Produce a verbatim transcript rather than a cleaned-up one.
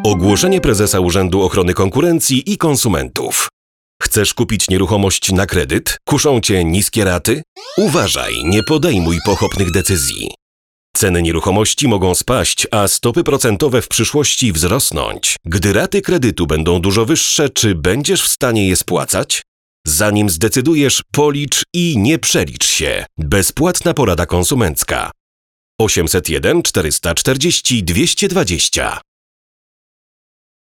Ogłoszenie prezesa Urzędu Ochrony Konkurencji i Konsumentów. Chcesz kupić nieruchomość na kredyt? Kuszą cię niskie raty? Uważaj, nie podejmuj pochopnych decyzji. Ceny nieruchomości mogą spaść, a stopy procentowe w przyszłości wzrosnąć. Gdy raty kredytu będą dużo wyższe, czy będziesz w stanie je spłacać? Zanim zdecydujesz, policz i nie przelicz się. Bezpłatna porada konsumencka. osiemset jeden czterysta czterdzieści dwieście dwadzieścia